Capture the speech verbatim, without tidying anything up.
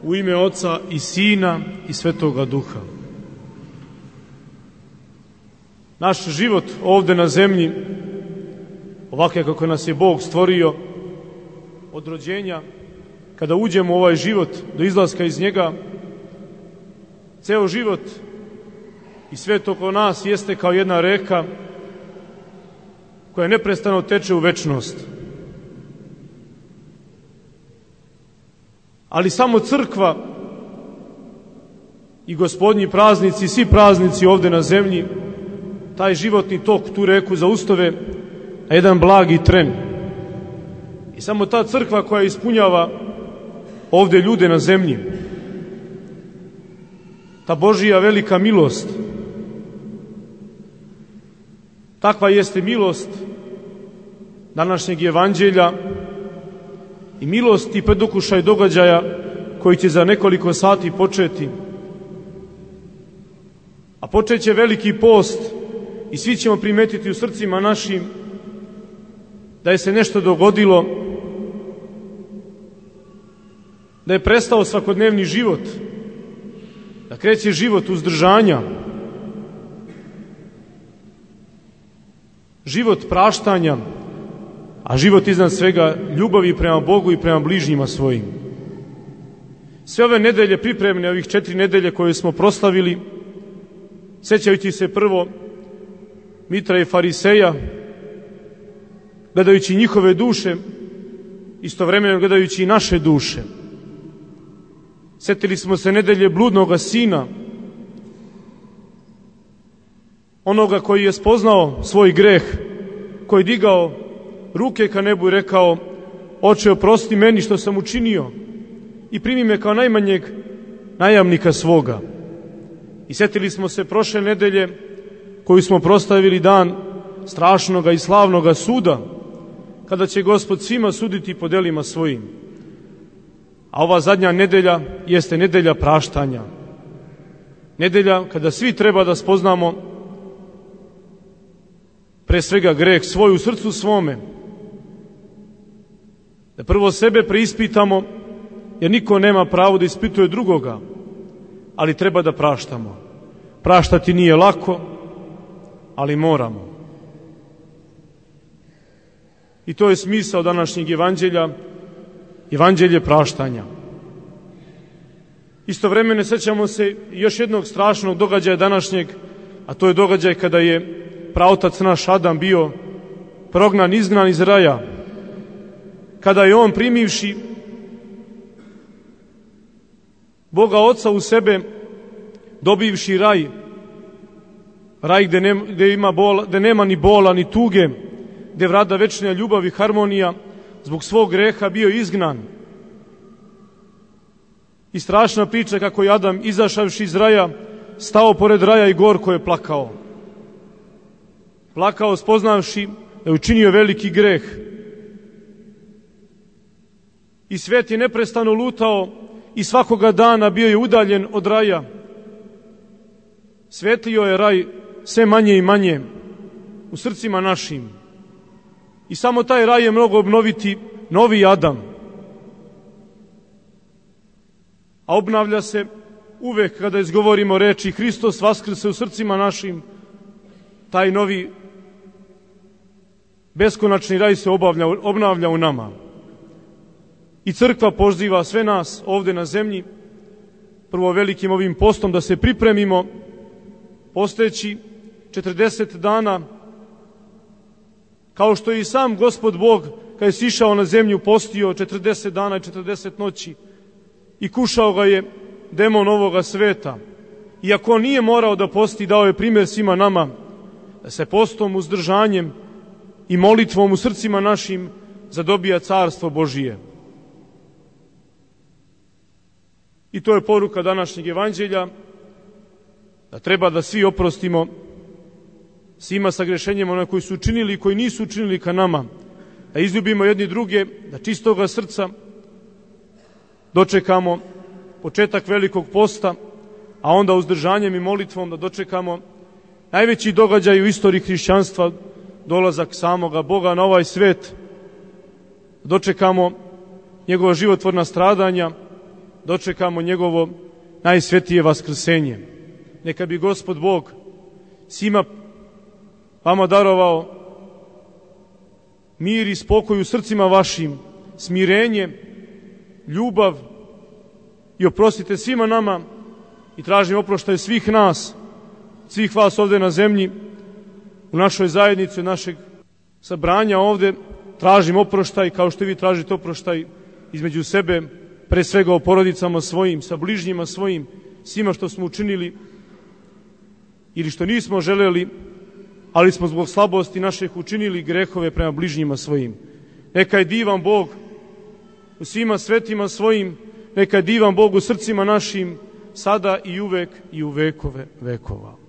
U ime Oca i Sina i Svetoga Duha. Naš život ovde na zemlji, ovakve kako nas je Bog stvorio, od rođenja, kada uđemo u ovaj život, do izlaska iz njega, ceo život i svet oko nas jeste kao jedna reka koja neprestano teče u večnost. Ali samo crkva i gospodnji praznici, svi praznici ovde na zemlji, taj životni tok, tu reku zaustave na jedan blagi tren. I samo ta crkva koja ispunjava ovde ljude na zemlji, ta Božija velika milost, takva jeste milost današnjeg evanđelja i milost i predukušaj događaja koji će za nekoliko sati početi. A počeće veliki post i svi ćemo primetiti u srcima našim da je se nešto dogodilo, da je prestao svakodnevni život, da kreće život uzdržanja, život praštanja, a život iznad svega ljubavi prema Bogu i prema bližnjima svojim. Sve ove nedelje pripremne, ovih četiri nedelje koje smo proslavili, sećajući se prvo Mitra i Fariseja, gledajući njihove duše, istovremeno gledajući i naše duše. Setili smo se nedelje bludnoga sina, onoga koji je spoznao svoj greh, koji je digao ruke ka nebu i rekao: Oče, oprosti meni što sam učinio i primi me kao najmanjeg najamnika svoga. I setili smo se prošle nedelje koju smo proslavili dan strašnoga i slavnoga suda, kada će Gospod svima suditi po delima svojim. A ova zadnja nedelja jeste nedelja praštanja. Nedelja kada svi treba da spoznamo pre svega greh svoj u srcu svome. Da prvo sebe preispitamo, jer niko nema pravo da ispituje drugoga, ali treba da praštamo. Praštati nije lako, ali moramo. I to je smisao današnjeg evanđelja, evanđelje praštanja. Istovremeno sećamo se još jednog strašnog događaja današnjeg, a to je događaj kada je praotac naš Adam bio prognan, izgnan iz raja, kada je on primivši Boga Oca u sebe, dobivši raj, raj gde, ne, gde, ima bola, gde nema ni bola, ni tuge, gde vlada večna ljubav i harmonija, zbog svog greha bio izgnan. I strašna priča kako je Adam, izašavši iz raja, stao pored raja i gorko je plakao. Plakao spoznavši da je učinio veliki greh. I svet je neprestano lutao i svakoga dana bio je udaljen od raja. Svetlio je raj sve manje i manje u srcima našim. I samo taj raj je mnogo obnoviti novi Adam. A obnavlja se uvek kada izgovorimo reči Hristos vaskrse u srcima našim, taj novi beskonačni raj se obavlja, obnavlja u nama. I crkva poziva sve nas ovde na zemlji, prvo velikim ovim postom, da se pripremimo, posteći četrdeset dana, kao što je i sam Gospod Bog, kad je sišao na zemlju, postio četrdeset dana i četrdeset noći i kušao ga je demon ovoga sveta. Iako nije morao da posti, dao je primjer svima nama, da se postom, uzdržanjem i molitvom u srcima našim zadobija carstvo Božije. I to je poruka današnjeg evanđelja, da treba da svi oprostimo svima sagrešenjima one koji su učinili i koji nisu učinili ka nama, da izljubimo jedni druge, da čistoga srca dočekamo početak velikog posta, a onda uzdržanjem i molitvom da dočekamo najveći događaj u istoriji hrišćanstva, dolazak samoga Boga na ovaj svet, dočekamo njegova životvorna stradanja dočekamo njegovo najsvetije vaskrsenje. Neka bi Gospod Bog svima vama darovao mir i spokoj u srcima vašim, smirenje, ljubav i oprostite svima nama i tražim oproštaj svih nas, svih vas ovde na zemlji, u našoj zajednici, u našeg sabranja ovde. Tražim oproštaj kao što vi tražite oproštaj između sebe, pre svega o porodicama svojim, sa bližnjima svojim, svima što smo učinili ili što nismo želeli, ali smo zbog slabosti naših učinili grehove prema bližnjima svojim. Neka je divan Bog u svima svetima svojim, neka je divan Bog u srcima našim, sada i uvek i u vekove vekova.